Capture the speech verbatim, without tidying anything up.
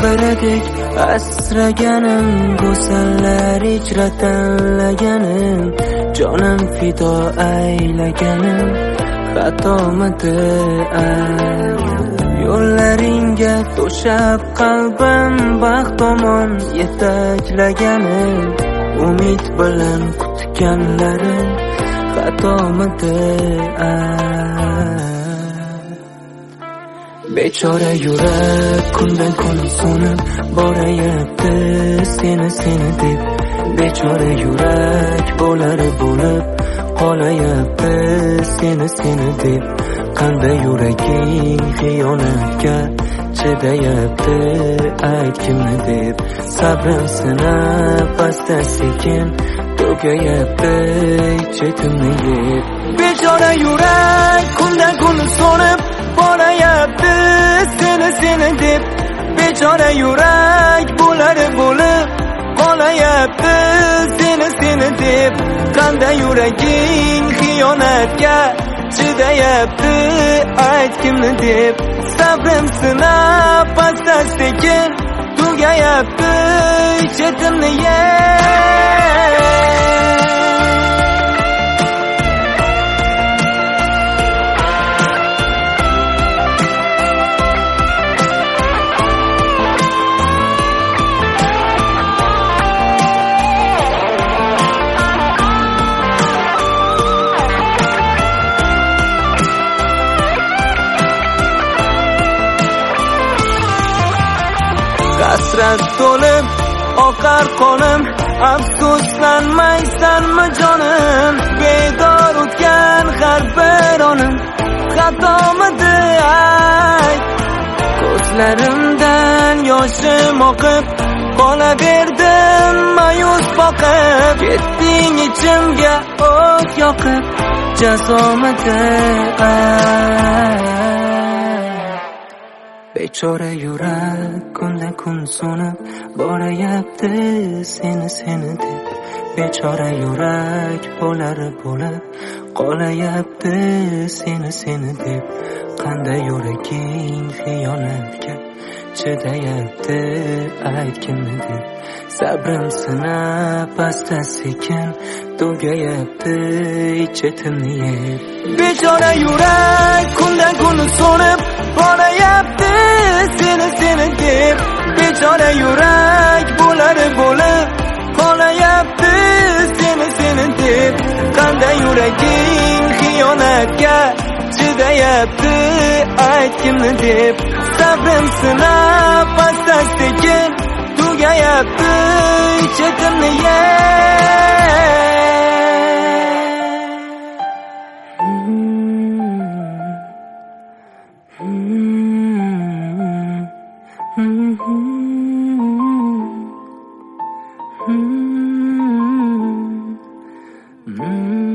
birdek asraganim, go'zallar ijra tanlaganim, jonim fido aylaganim xatomidi ay? Yo'llaringga to'shab qalbim baxt tomon yetaklaganim, umid bilan kutganlarim xatomidi ay? Bechora yurak kundan kun so'nib borayapti seni seni deb. Bechora yurak bo'lari bo'lib qolayapti seni seni deb. Qanday yuraging xiyonatga chidayapti aytgimni deb. Sabrim sinab asta sekin tugayapti chetimni yeb. Bechora yurak kundan kun so'nib borayapti seni seni deb. Bechora yurak bo'lari bo'lib qolayapti seni seni deb. Qanday yuraging xiyonatga chidayapti aytgimni deb. Sabrim sinab asta sekin tugayapti chetimni yeb. Hasrat to'lib oqar qonim, afsuslanmaysanmi jonim? Bedor o'tgan har bir onim xatomidi ay? Ko'zlarimdan yoshim oqib qolaverdim ma'yus boqib. Ketding ichimga o't yoqib, jazomidi ay? Bechora yurak kundan kun so'nib borayapti seni seni deb. Bechora yurak bo'lari bo'lib qolayapti seni seni deb. Qanday yuraging xiyonatga chidayapti aytgimni deb. Sabrim sinab asta sekin tugayapti chetimni yeb. Bechora yurak kundan kun so'nib borayapti seni seni deb. Bechora yurak bo'lari bo'lib qolayapti seni seni deb. Qanday yuraging xiyonatga chidayapti aytgimni deb. Sabrim sinab asta sekin tugayapti chetimni yeb. Mm-hmm.